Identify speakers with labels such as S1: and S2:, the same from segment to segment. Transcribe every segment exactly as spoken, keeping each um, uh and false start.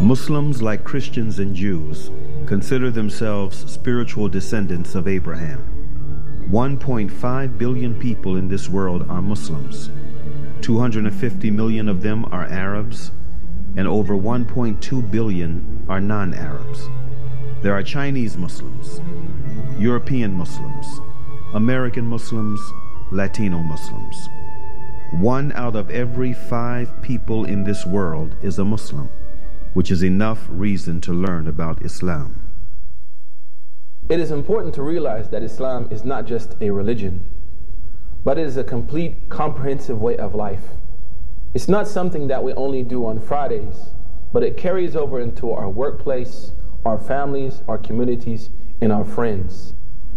S1: Muslims, like Christians and Jews, consider themselves spiritual descendants of Abraham. one point five billion people in this world are Muslims. two hundred fifty million of them are Arabs, and over one point two billion are non-Arabs. There are Chinese Muslims, European Muslims, American Muslims, Latino Muslims. One out of every five people in this world is a Muslim, which is enough reason to learn about Islam.
S2: It is important to realize that Islam is not just a religion, but it is a complete, comprehensive way of life. It's not something that we only do on Fridays, but it carries over into our workplace, our families, our communities, and our friends.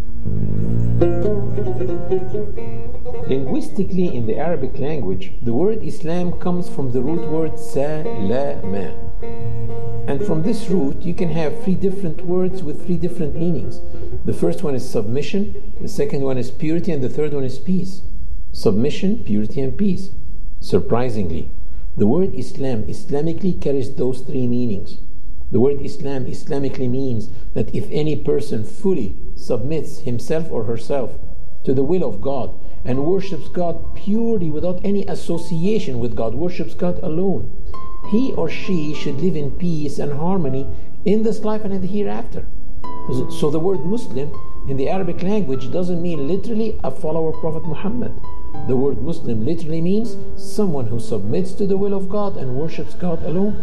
S3: Linguistically, in the Arabic language, the word Islam comes from the root word salama. And from this root, you can have three different words with three different meanings. The first one is submission, the second one is purity, and the third one is peace. Submission, purity, and peace. Surprisingly, the word Islam Islamically carries those three meanings. The word Islam Islamically means that if any person fully submits himself or herself to the will of God and worships God purely without any association with God, worships God alone, he or she should live in peace and harmony in this life and in the hereafter. So the word Muslim in the Arabic language doesn't mean literally a follower of Prophet Muhammad. The word Muslim literally means someone who submits to the will of God and worships God alone.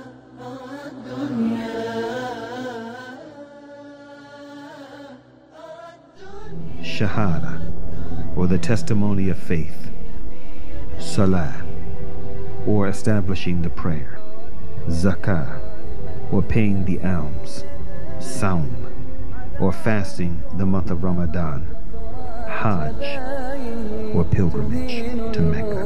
S1: Shahada, or the testimony of faith. Salah, or establishing the prayer. Zakah, or paying the alms. Saum, or fasting the month of Ramadan. Hajj, or pilgrimage to Mecca.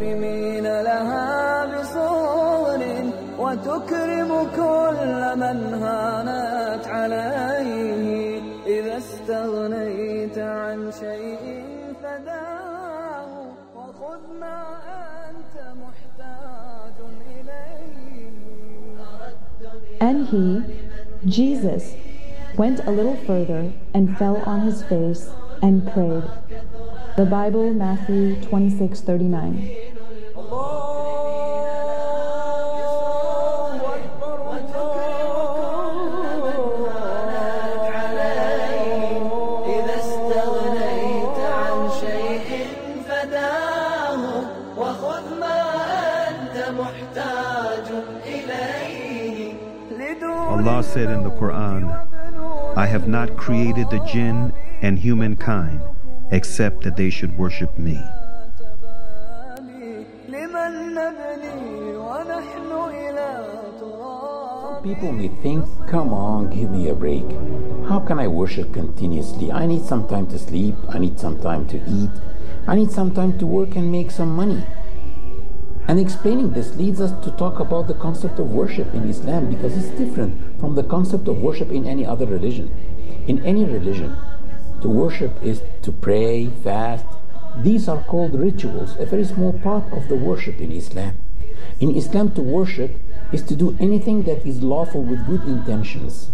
S4: وتكرم كل من هانت عليه إذا استغنيت عن شيء فداه وخذ ما أنت محتاج إليه.
S5: And he, Jesus, went a little further and fell on his face and prayed. The Bible, Matthew twenty-six thirty-nine.
S1: Allah said in the Quran, I have not created the jinn and humankind except that they should worship me.
S3: Some people may think, come on, give me a break. How can I worship continuously? I need some time to sleep, I need some time to eat, I need some time to work and make some money. And explaining this leads us to talk about the concept of worship in Islam, because it's different from the concept of worship in any other religion. In any religion, to worship is to pray, fast. These are called rituals, a very small part of the worship in Islam. In Islam, to worship is to do anything that is lawful with good intentions.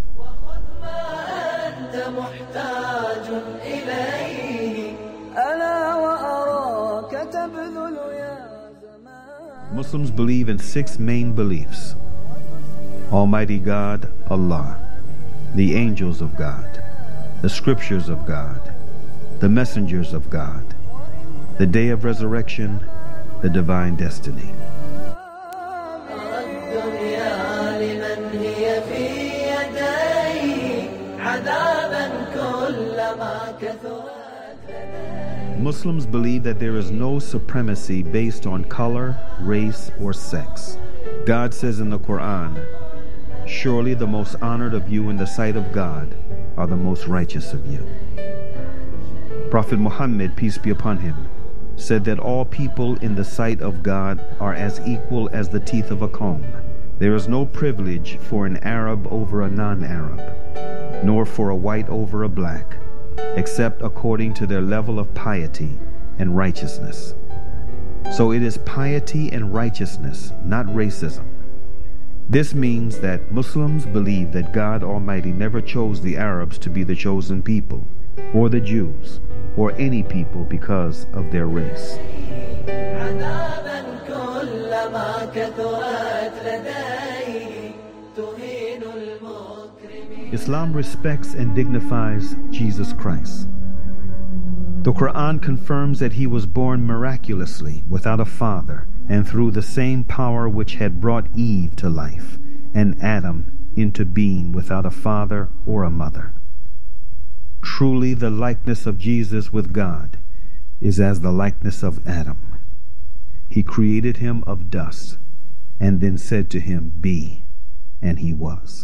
S1: Muslims believe in six main beliefs. Almighty God, Allah, the angels of God, the scriptures of God, the messengers of God, the day of resurrection, the divine destiny. Muslims believe that there is no supremacy based on color, race, or sex. God says in the Quran, surely the most honored of you in the sight of God are the most righteous of you. Prophet Muhammad, peace be upon him, said that all people in the sight of God are as equal as the teeth of a comb. There is no privilege for an Arab over a non-Arab, nor for a white over a black, except according to their level of piety and righteousness. So it is piety and righteousness, not racism, This means that Muslims believe that God Almighty never chose the Arabs to be the chosen people, or the Jews, or any people because of their race. Islam respects and dignifies Jesus Christ. The Quran confirms that he was born miraculously without a father and through the same power which had brought Eve to life and Adam into being without a father or a mother. Truly the likeness of Jesus with God is as the likeness of Adam. He created him of dust and then said to him, "Be," and he was.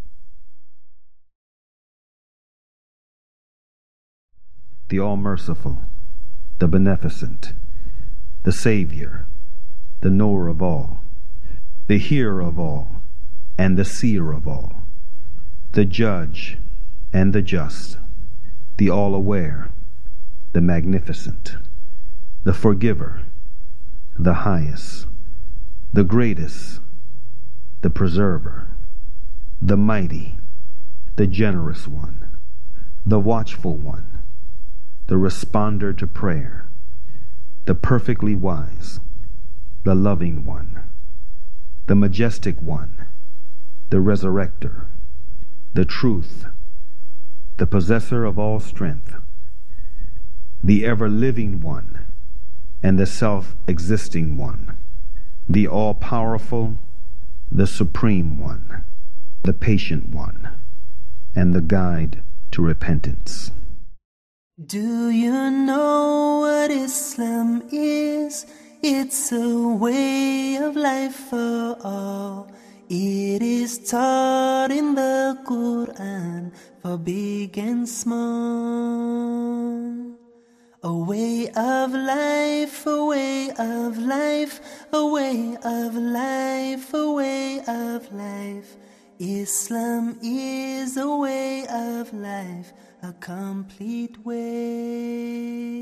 S1: The All-Merciful, the Beneficent, the Savior, the Knower of all, the Hearer of all, and the Seer of all, the Judge and the Just, the All-Aware, the Magnificent, the Forgiver, the Highest, the Greatest, the Preserver, the Mighty, the Generous One, the Watchful One, the Responder to prayer, the Perfectly Wise, the Loving One, the Majestic One, the Resurrector, the Truth, the Possessor of all strength, the Ever-Living One, and the Self-Existing One, the All-Powerful, the Supreme One, the Patient One, and the Guide to Repentance.
S6: Do you know what Islam is? It's a way of life for all. It is taught in the Quran for big and small. A way of life, a way of life, a way of life, a way of life. Islam is a way of life, a complete way.